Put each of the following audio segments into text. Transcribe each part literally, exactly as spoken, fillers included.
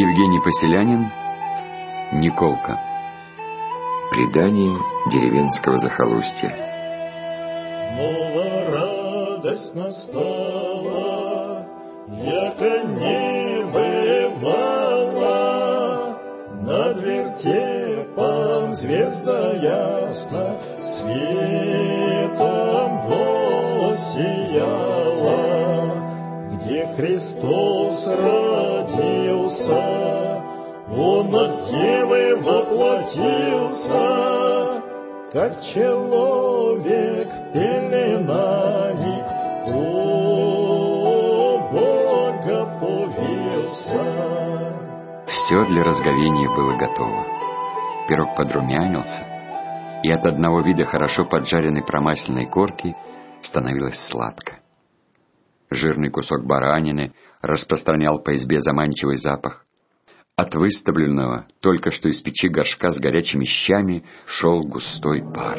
Евгений Поселянин. Николка. Предание деревенского захолустья. Новая радость настала, яко не бывала, над вертепом звезда ясна светом воссияла, где Христос родился, Он от Девы воплотился, как человек пеленаний, о Бога повелся. Все для разговения было готово. Пирог подрумянился, и от одного вида хорошо поджаренной промасленной корки становилось сладко. Жирный кусок баранины распространял по избе заманчивый запах. От выставленного только что из печи горшка с горячими щами шел густой пар.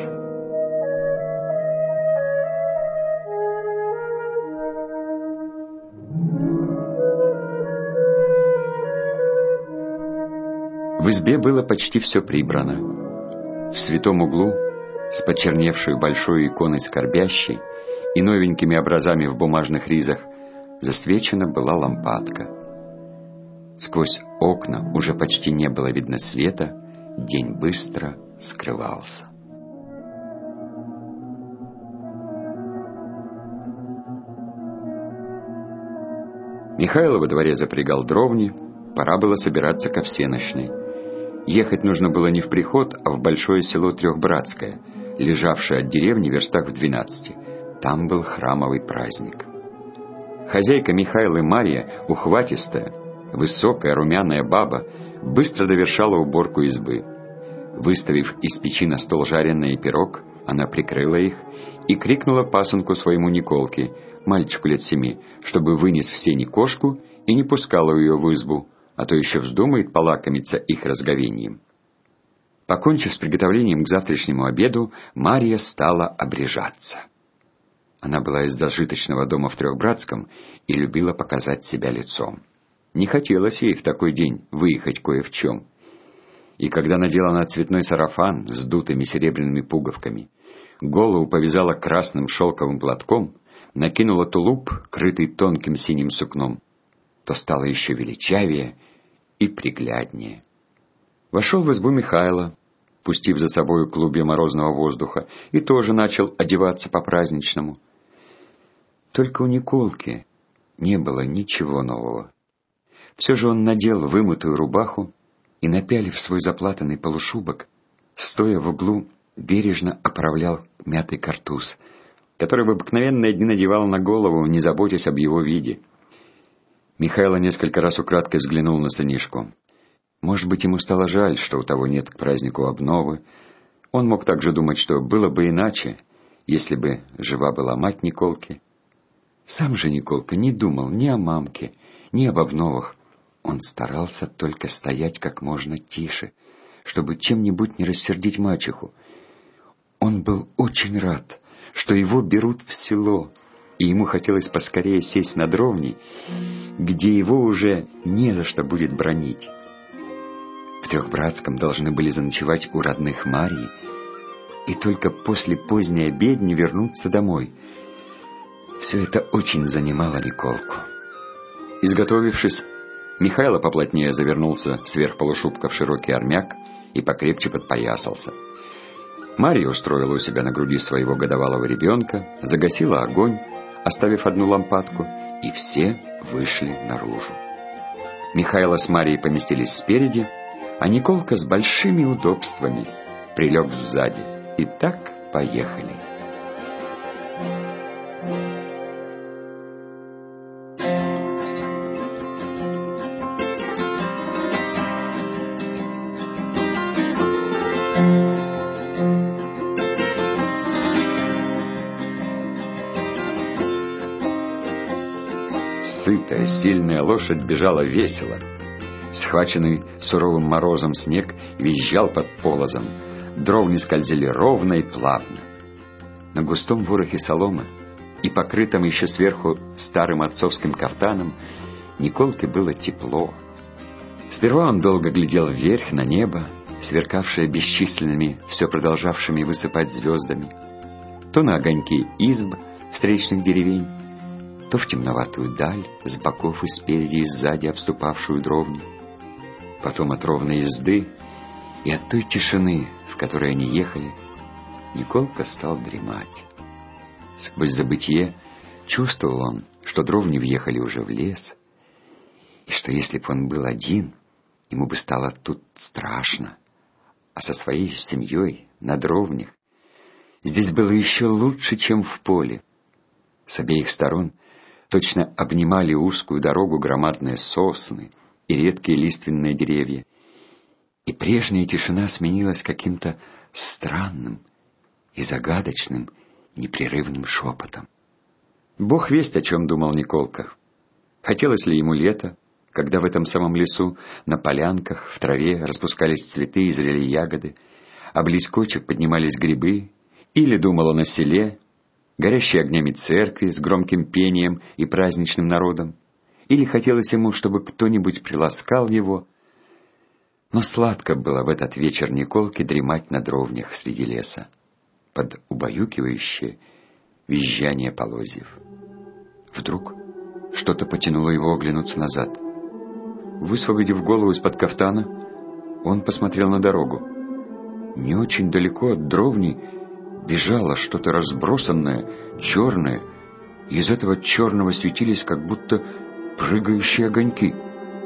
В избе было почти все прибрано. В святом углу, с почерневшей большой иконой скорбящей и новенькими образами в бумажных ризах, засвечена была лампадка. Сквозь окна уже почти не было видно света, день быстро скрывался. Михайло во дворе запрягал дровни, пора было собираться ко всенощной. Ехать нужно было не в приход, а в большое село Трехбратское, лежавшее от деревни в верстах в двенадцати. Там был храмовый праздник. Хозяйка Михайлы Марья, ухватистая, высокая румяная баба, быстро довершала уборку избы. Выставив из печи на стол жареный пирог, она прикрыла их и крикнула пасынку своему Николке, мальчику лет семи, чтобы вынес в сени кошку и не пускала ее в избу, а то еще вздумает полакомиться их разговением. Покончив с приготовлением к завтрашнему обеду, Марья стала обрежаться. Она была из зажиточного дома в Трехбратском и любила показать себя лицом. Не хотелось ей в такой день выехать кое в чем. И когда надела на цветной сарафан с дутыми серебряными пуговками, голову повязала красным шелковым платком, накинула тулуп, крытый тонким синим сукном, то стало еще величавее и пригляднее. Вошел в избу Михайло, пустив за собою клубья морозного воздуха, и тоже начал одеваться по-праздничному. Только у Николки не было ничего нового. Все же он надел вымытую рубаху и, напялив свой заплатанный полушубок, стоя в углу, бережно оправлял мятый картуз, который в обыкновенные дни надевал на голову, не заботясь об его виде. Михайло несколько раз украдкой взглянул на сынишку. Может быть, ему стало жаль, что у того нет к празднику обновы. Он мог также думать, что было бы иначе, если бы жива была мать Николки. Сам же Николка не думал ни о мамке, ни об обновах. Он старался только стоять как можно тише, чтобы чем-нибудь не рассердить мачеху. Он был очень рад, что его берут в село, и ему хотелось поскорее сесть на дровни, где его уже не за что будет бранить. В Трехбратском должны были заночевать у родных Марьи, и только после поздней обедни вернуться домой. Все это очень занимало Николку. Изготовившись, Михайло поплотнее завернулся сверх полушубка в широкий армяк и покрепче подпоясался. Марья устроила у себя на груди своего годовалого ребенка, загасила огонь, оставив одну лампадку, и все вышли наружу. Михайло с Марьей поместились спереди, а Николка с большими удобствами прилег сзади. И так поехали. Сытая, сильная лошадь бежала весело. Схваченный суровым морозом снег визжал под полозом. Дровни скользили ровно и плавно. На густом ворохе соломы и покрытом еще сверху старым отцовским кафтаном Николке было тепло. Сперва он долго глядел вверх на небо, сверкавшее бесчисленными, все продолжавшими высыпать звездами, то на огоньки изб встречных деревень, то в темноватую даль, с боков и спереди и сзади обступавшую дровни. Потом от ровной езды и от той тишины, в которой они ехали, Николка стал дремать. Сквозь забытье чувствовал он, что дровни въехали уже в лес, и что если бы он был один, ему бы стало тут страшно, а со своей семьей на дровнях здесь было еще лучше, чем в поле. С обеих сторон точно обнимали узкую дорогу громадные сосны и редкие лиственные деревья, и прежняя тишина сменилась каким-то странным и загадочным непрерывным шепотом. Бог весть, о чем думал Николка. Хотелось ли ему лета, когда в этом самом лесу, на полянках, в траве распускались цветы и зрели ягоды, а близ кочек поднимались грибы, или думал он о селе, горящей огнями церкви с громким пением и праздничным народом, или хотелось ему, чтобы кто-нибудь приласкал его. Но сладко было в этот вечер Николке дремать на дровнях среди леса, под убаюкивающее визжание полозьев. Вдруг что-то потянуло его оглянуться назад. Высвободив голову из-под кафтана, он посмотрел на дорогу. Не очень далеко от дровни бежало что-то разбросанное, черное, и из этого черного светились как будто прыгающие огоньки.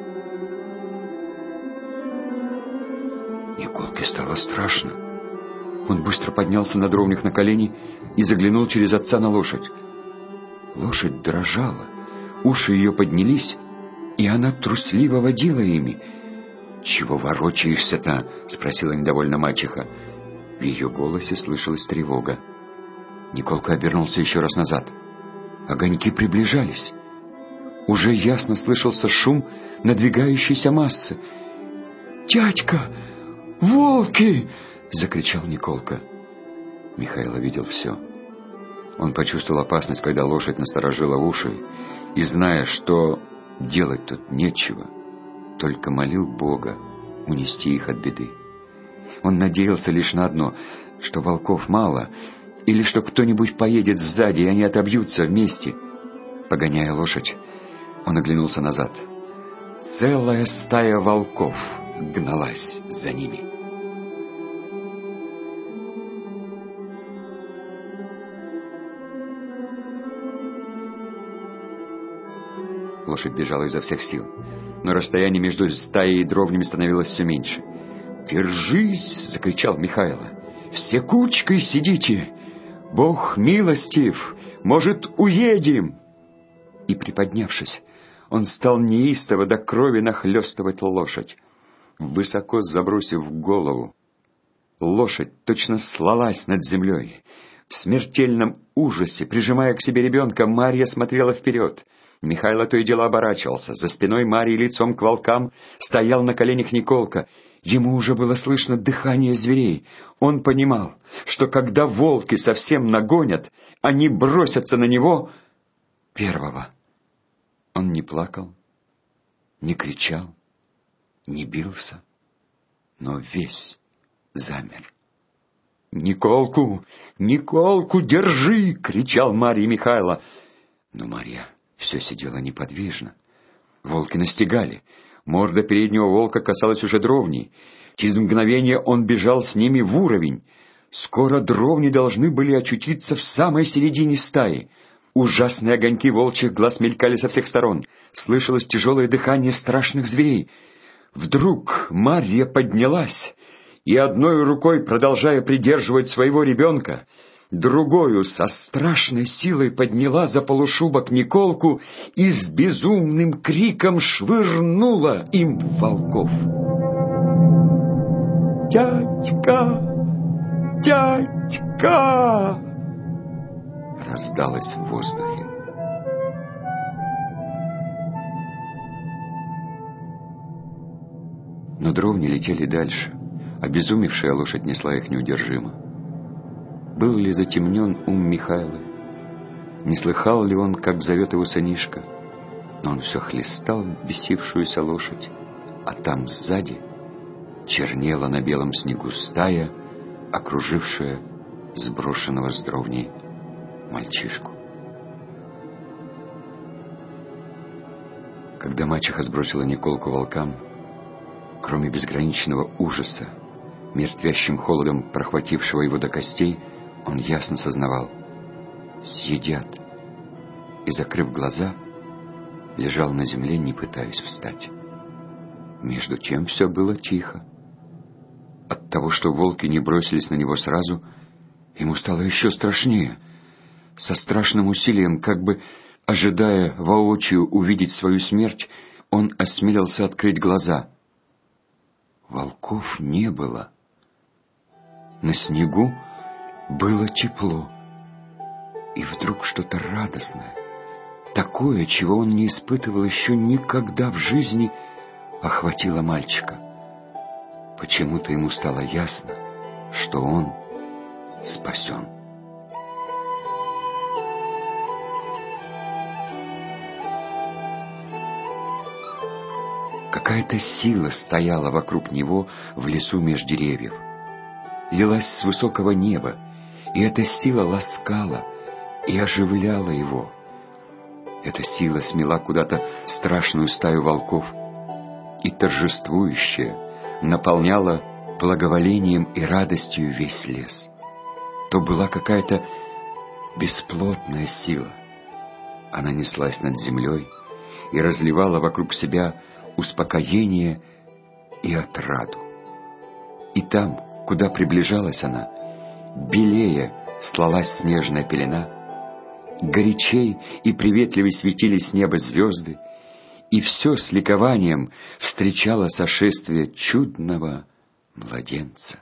Николке стало страшно. Он быстро поднялся на дровнях на колени и заглянул через отца на лошадь. Лошадь дрожала, уши ее поднялись, и она трусливо водила ими. «Чего ворочаешься-то?» — спросила недовольно мачеха. В ее голосе слышалась тревога. Николка обернулся еще раз назад. Огоньки приближались. Уже ясно слышался шум надвигающейся массы. «Дядька! Волки!» — закричал Николка. Михайло видел все. Он почувствовал опасность, когда лошадь насторожила уши, и, зная, что делать тут нечего, только молил Бога унести их от беды. Он надеялся лишь на одно, что волков мало, или что кто-нибудь поедет сзади, и они отобьются вместе. Погоняя лошадь, он оглянулся назад. Целая стая волков гналась за ними. Лошадь бежала изо всех сил, но расстояние между стаей и дровнями становилось все меньше. «Держись!» — закричал Михайло. «Все кучкой сидите! Бог милостив! Может, уедем!» И, приподнявшись, он стал неистово до крови нахлёстывать лошадь. Высоко забросив голову, лошадь точно слалась над землей. В смертельном ужасе, прижимая к себе ребенка, Марья смотрела вперед. Михайло то и дело оборачивался. За спиной Марьи лицом к волкам стоял на коленях Николка. Ему уже было слышно дыхание зверей. Он понимал, что когда волки совсем нагонят, они бросятся на него первого. Он не плакал, не кричал, не бился, но весь замер. «Николку! Николку, держи!» — кричал Марья Михайло. Но Марья все сидела неподвижно. Волки настигали. Морда переднего волка касалась уже дровней. Через мгновение он бежал с ними в уровень. Скоро дровни должны были очутиться в самой середине стаи. Ужасные огоньки волчьих глаз мелькали со всех сторон. Слышалось тяжелое дыхание страшных зверей. Вдруг Марья поднялась и, одной рукой продолжая придерживать своего ребенка, другою со страшной силой подняла за полушубок Николку и с безумным криком швырнула им в волков. «Дядька! Дядька!» раздалось в воздухе. Но дровни летели дальше. Обезумевшая лошадь несла их неудержимо. Был ли затемнен ум Михайла? Не слыхал ли он, как зовет его сынишка? Но он все хлестал бесившуюся лошадь, а там сзади чернела на белом снегу стая, окружившая сброшенного с дровней мальчишку. Когда мачеха сбросила Николку волкам, кроме безграничного ужаса, мертвящим холодом прохватившего его до костей, он ясно сознавал — съедят. И, закрыв глаза, лежал на земле, не пытаясь встать. Между тем все было тихо. От того, что волки не бросились на него сразу, ему стало еще страшнее. Со страшным усилием, как бы ожидая воочию увидеть свою смерть, он осмелился открыть глаза. Волков не было. На снегу было тепло. И вдруг что-то радостное, такое, чего он не испытывал еще никогда в жизни, охватило мальчика. Почему-то ему стало ясно, что он спасен. Какая-то сила стояла вокруг него в лесу меж деревьев. Лилась с высокого неба, и эта сила ласкала и оживляла его. Эта сила смела куда-то страшную стаю волков и торжествующая наполняла благоволением и радостью весь лес. То была какая-то бесплотная сила. Она неслась над землей и разливала вокруг себя успокоение и отраду. И там, куда приближалась она, белее слалась снежная пелена, горячей и приветливей светили с неба звезды, и все с ликованием встречало сошествие чудного младенца.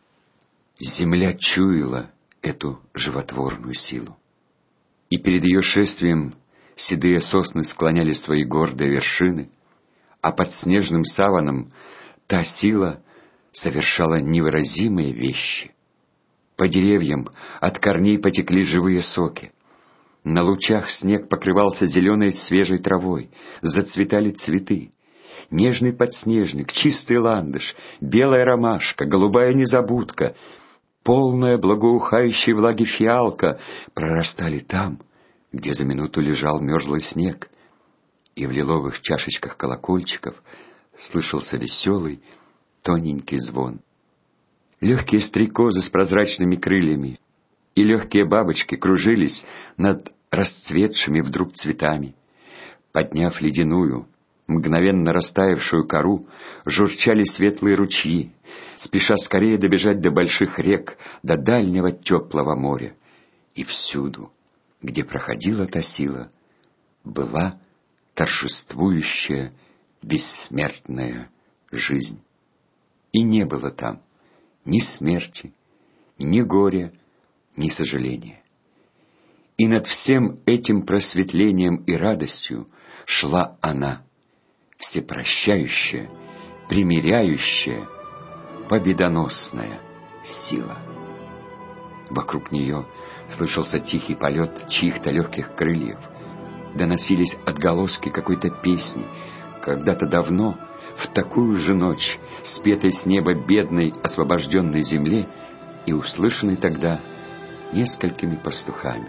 Земля чуяла эту животворную силу, и перед ее шествием седые сосны склоняли свои гордые вершины, а под снежным саваном та сила совершала невыразимые вещи. По деревьям от корней потекли живые соки. На лучах снег покрывался зеленой свежей травой, зацветали цветы. Нежный подснежник, чистый ландыш, белая ромашка, голубая незабудка, полная благоухающей влаги фиалка прорастали там, где за минуту лежал мерзлый снег. И в лиловых чашечках колокольчиков слышался веселый, тоненький звон. Легкие стрекозы с прозрачными крыльями и легкие бабочки кружились над расцветшими вдруг цветами. Подняв ледяную, мгновенно растаявшую кору, журчали светлые ручьи, спеша скорее добежать до больших рек, до дальнего теплого моря. И всюду, где проходила та сила, была торжествующая бессмертная жизнь. И не было там ни смерти, ни горя, ни сожаления. И над всем этим просветлением и радостью шла она, всепрощающая, примиряющая, победоносная сила. Вокруг нее слышался тихий полет чьих-то легких крыльев, доносились отголоски какой-то песни, когда-то давно, в такую же ночь, спетой с неба бедной освобожденной земле и услышанной тогда несколькими пастухами.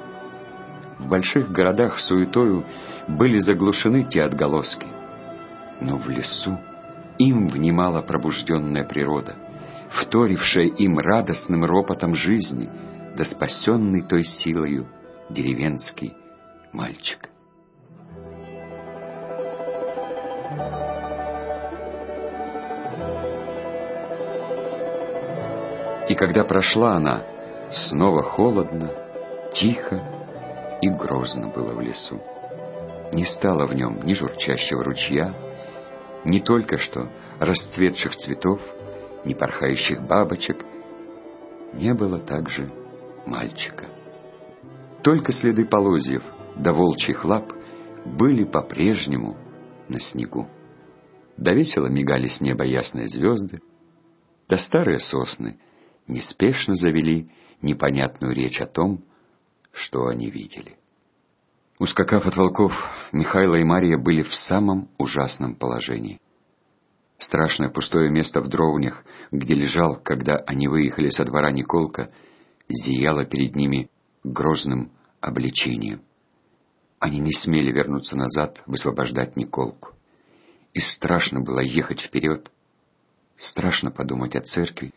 В больших городах суетою были заглушены те отголоски, но в лесу им внимала пробужденная природа, вторившая им радостным ропотом жизни, да спасенный той силою деревенский мальчик. И когда прошла она, снова холодно, тихо и грозно было в лесу. Не стало в нем ни журчащего ручья, ни только что расцветших цветов, ни порхающих бабочек. Не было также мальчика. Только следы полозьев да волчьих лап были по-прежнему на снегу. Да весело мигали с неба ясные звезды, да старые сосны неспешно завели непонятную речь о том, что они видели. Ускакав от волков, Михайло и Марья были в самом ужасном положении. Страшное пустое место в Дровнях, где лежал, когда они выехали со двора Николка, зияло перед ними грозным обличением. Они не смели вернуться назад, высвобождать Николку. И страшно было ехать вперед, страшно подумать о церкви.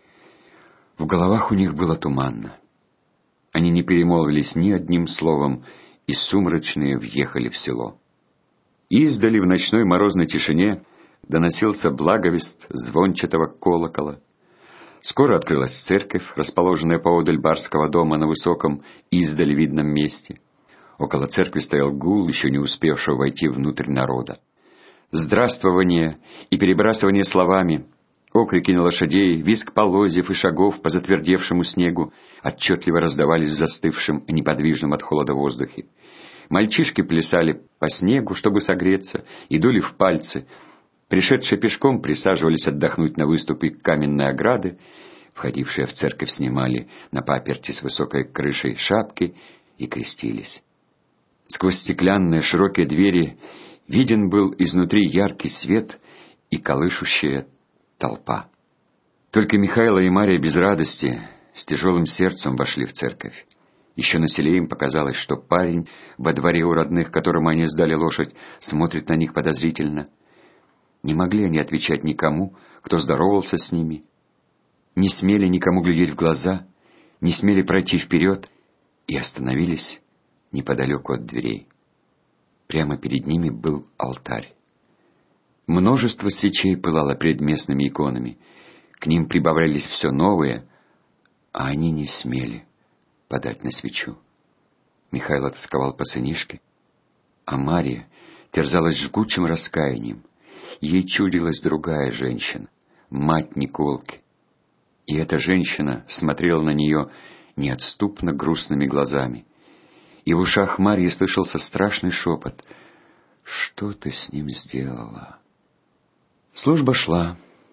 В головах у них было туманно. Они не перемолвились ни одним словом, и сумрачные въехали в село. Издали в ночной морозной тишине доносился благовест звончатого колокола. Скоро открылась церковь, расположенная поодаль барского дома на высоком, издали видном месте. Около церкви стоял гул, еще не успевшего войти внутрь народа. Здравствование и перебрасывание словами, окрики на лошадей, визг полозьев и шагов по затвердевшему снегу отчетливо раздавались в застывшем и неподвижном от холода воздухе. Мальчишки плясали по снегу, чтобы согреться, и дули в пальцы. Пришедшие пешком присаживались отдохнуть на выступе каменной ограды. Входившие в церковь снимали на паперти с высокой крышей шапки и крестились. Сквозь стеклянные широкие двери виден был изнутри яркий свет и колышущая толпа. Только Михайло и Мария без радости, с тяжелым сердцем вошли в церковь. Еще на селе им показалось, что парень во дворе у родных, которому они сдали лошадь, смотрит на них подозрительно. Не могли они отвечать никому, кто здоровался с ними. Не смели никому глядеть в глаза, не смели пройти вперед и остановились неподалеку от дверей. Прямо перед ними был алтарь. Множество свечей пылало перед местными иконами. К ним прибавлялись все новые, а они не смели подать на свечу. Михайло тосковал по сынишке, а Мария терзалась жгучим раскаянием. Ей чудилась другая женщина, мать Николки. И эта женщина смотрела на нее неотступно грустными глазами. И в ушах Марии слышался страшный шепот: «Что ты с ним сделала?» Служба шла.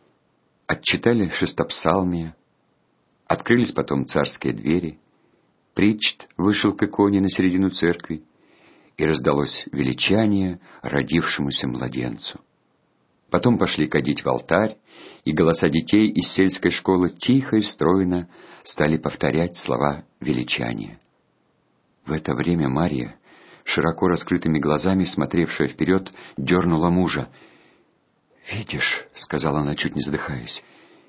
Отчитали шестопсалмия. Открылись потом царские двери. Причт вышел к иконе на середину церкви, и раздалось величание родившемуся младенцу. Потом пошли кадить в алтарь, и голоса детей из сельской школы тихо и стройно стали повторять слова величания. В это время Мария, широко раскрытыми глазами смотревшая вперед, дернула мужа. «Видишь, — сказала она, чуть не задыхаясь,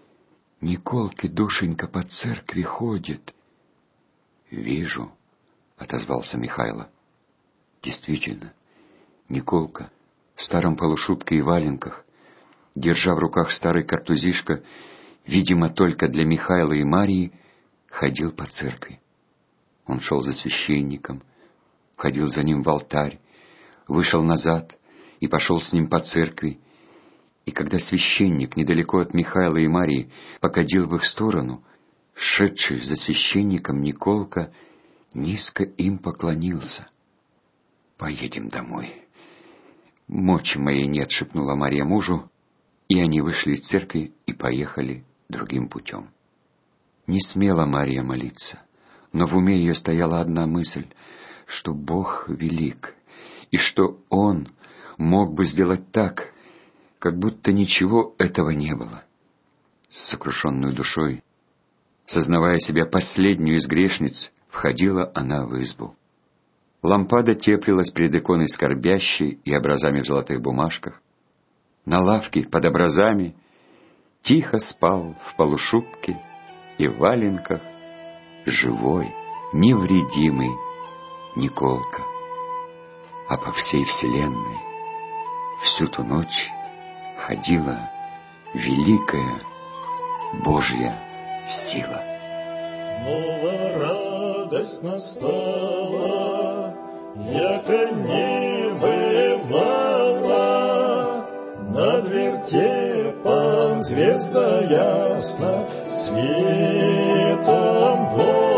— Николки, душенька, по церкви ходит». «Вижу», — отозвался Михайло. Действительно, Николка в старом полушубке и валенках, держа в руках старый картузишко, видимо, только для Михайла и Марии, ходил по церкви. Он шел за священником, входил за ним в алтарь, вышел назад и пошел с ним по церкви. И когда священник недалеко от Михайла и Марии покадил в их сторону, шедший за священником Николка низко им поклонился. «Поедем домой». «Мочи моей нет», — шепнула Мария мужу, и они вышли из церкви и поехали другим путем. Не смела Мария молиться, но в уме ее стояла одна мысль, что Бог велик, и что Он мог бы сделать так, как будто ничего этого не было. С сокрушенной душой, сознавая себя последнюю из грешниц, входила она в избу. Лампада теплилась перед иконой скорбящей и образами в золотых бумажках. На лавке под образами тихо спал в полушубке и в валенках живой, невредимый Николка. А по всей вселенной всю ту ночь ходила великая Божья сила. Новая радость настала, яко не бывала, над вертепом звезда ясна светом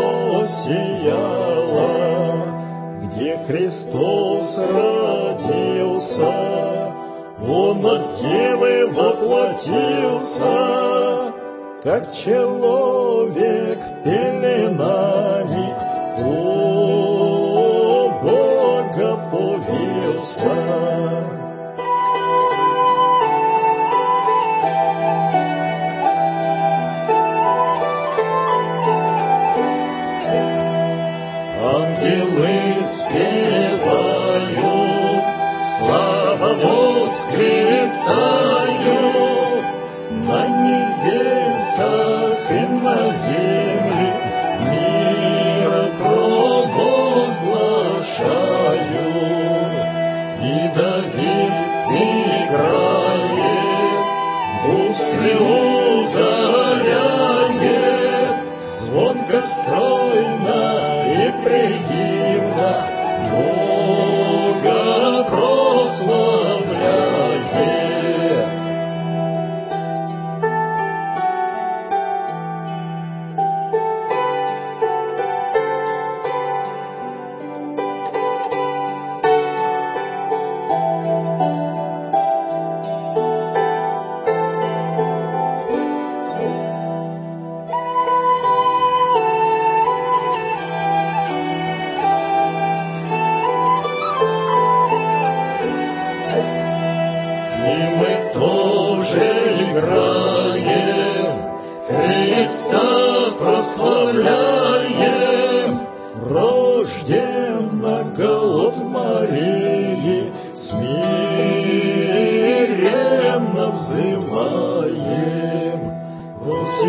воссияла, где Христос родился, Он от Девы воплотился, как человек пеленами у Бога повился.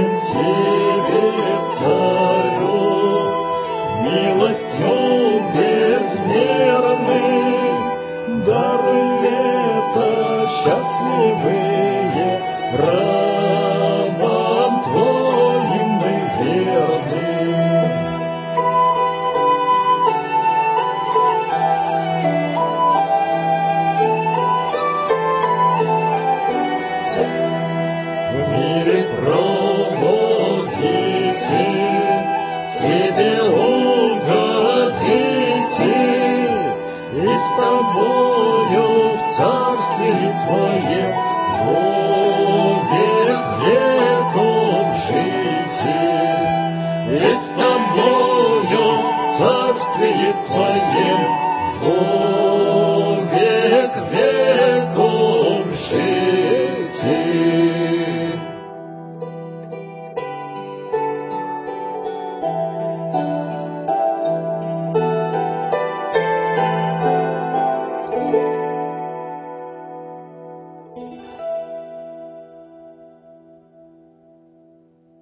Благодарим Тебе, Царю, милостью безмерной, даруй лето счастливые,